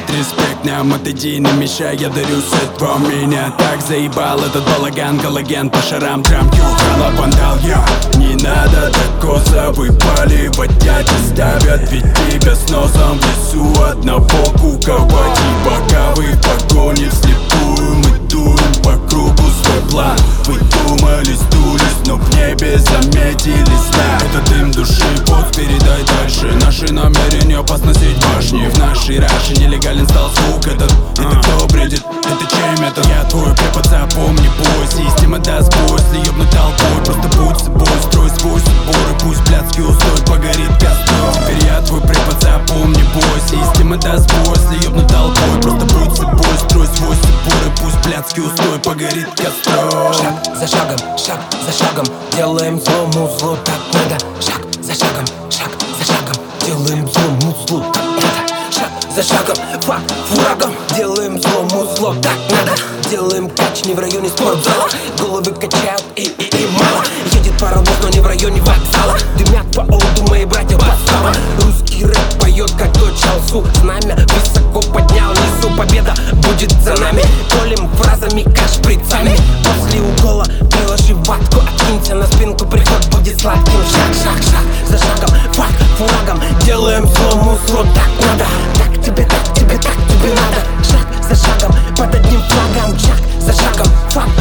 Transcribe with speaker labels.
Speaker 1: респект нам, отойди, не мешай, я дарю сет про меня. Так заебал этот балаган, галоген по шарам, трампью, хала вандал, я. Не надо так косо выпаливать, дяди ставят, ведь тебя с носом в лесу одного куковать. И пока вы в погоне вслепую, мы дуем по кругу свой план. Вы думали, сдулись, но в небе заметили знак. Это дым души, пот, передай дальше. Наши намерения сносить башни. В нашей раше нелегален стал звук. Это кто бредит? Это чей метод? Я твой препод, запомни бой. Система даст бой, если ёбнуть толпой. Просто будь собой, строй свой собор. И пусть блядский устой погорит костром. Теперь я твой препод, запомни бой. Система даст бой, если ёбнуть толпой. Просто будь собой, строй свой собор. И пусть блядский устой погорит костром.
Speaker 2: Шаг за шагом, делаем злому зло так надо. Шаг за шагом, делаем злому зло так надо. Шаг за шагом, фак флагом, делаем злому зло так надо. Делаем кач не в районе спортзала. Головы качают и мало. Едет паровоз, но не в районе вокзала. Дымят по олду мои братья подстава. Русский рэп поет как дочь Алсу. Знамя высоко поднял, несу, победа будет за нами. Колем фразами, каш шприцами. После укола приложи ватку, откинься на спинку, приход будет сладким. Шаг за шагом, фак флагом, делаем злому зло так надо. Так тебе надо. Шаг за шагом, под одним флагом. Шаг за шагом, фак